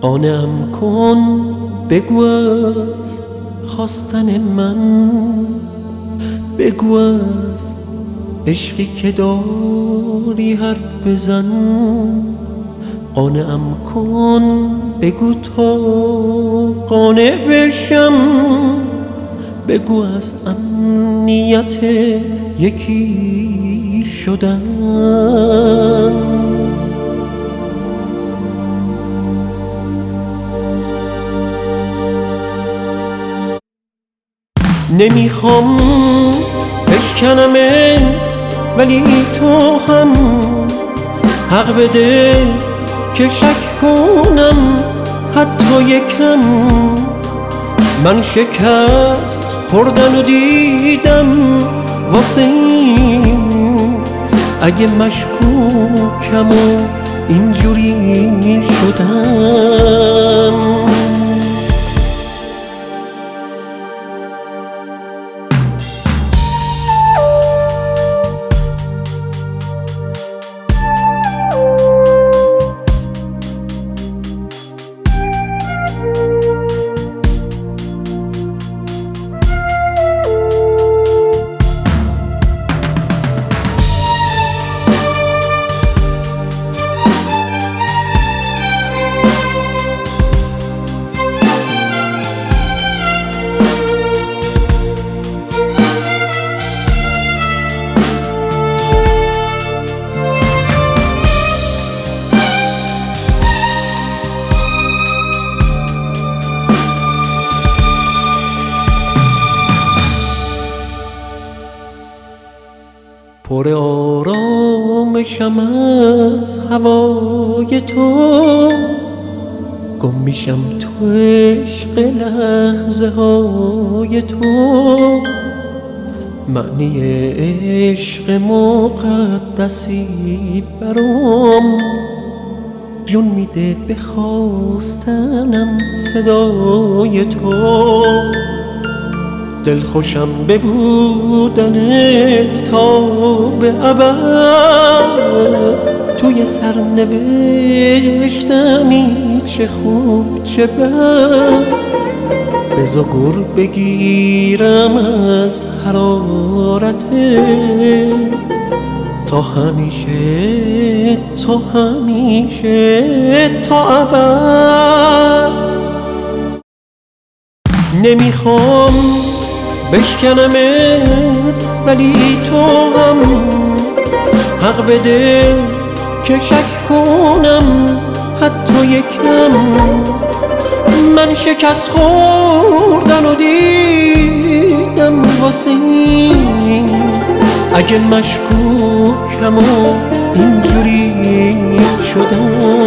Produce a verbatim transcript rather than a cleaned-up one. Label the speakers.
Speaker 1: قانعم کن بگو از خواستن من، بگو از عشقی که داری حرف بزن. قانعم کن بگو تا قانع بشم، بگو از امنیت یکی شدن. نمیخوام بشکنمت ولی تو هم حق بده که شک کنم حتی یکم. من شکست خوردن و دیدم واسه این، اگه مشکوکم و اینجوری شدم. پر آرامشم از هوای تو، گم میشم تو عشق لحظه های تو. معنی عشق مقدسی برام جون میده به خواستنم صدای تو. دلخوشم به بودنت تا به ابد، توی سرنوشتمی چه خوب چه بد. بذار گر بگیرم از حرارتت تا همیشه تا همیشه تا ابد. نمیخوام بشکنمت ولی تو هم حق بده که شک کنم حتی یکم. من شکست خوردن و دیدم واسه این، اگه مشکوکم و اینجوری شدم.